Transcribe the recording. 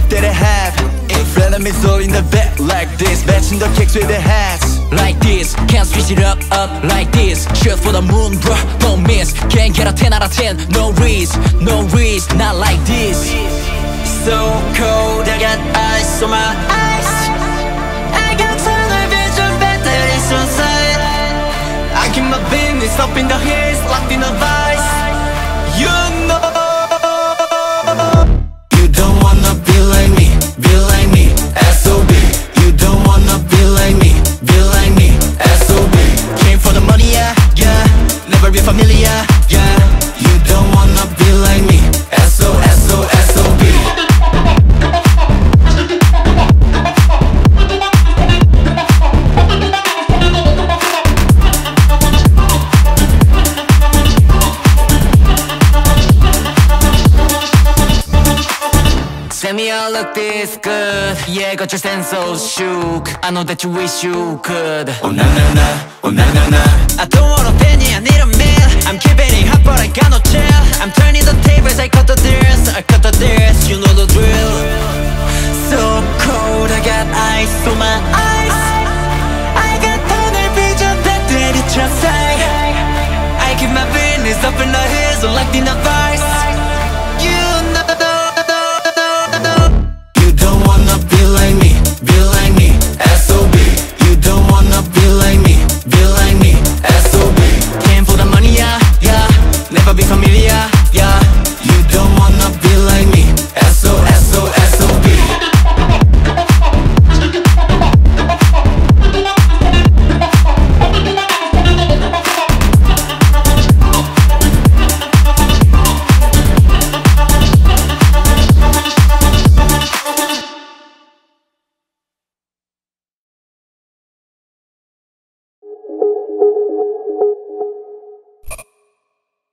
that I have. In front of me, so in the back like this, matching the kicks with the hats. Like this, can't switch it up like this. Shoot for the moon, bro, don't miss. Can't get a 10 out of 10, no risk, not like this. So cold, I got ice on my eyes. I got tunnel vision, batteries on side. I keep my business up in the hills, locked in a vice. You know, you don't wanna be like me, SOB. You don't wanna be like me, SOB. Came for the money, yeah, never be familiar, yeah. You don't wanna be like me, SOB. Tell me I look this good. Yeah, got your sense so shook. I know that you wish you could. Oh na na na, oh na na na. I don't want a penny, I need a meal. I'm keeping it hot but I got no chill. I'm turning the tables, I cut the deals, you know the drill. So cold, I got ice on my eyes. I got tunnel vision, battery trust. I keep my business up in the hills, locked in the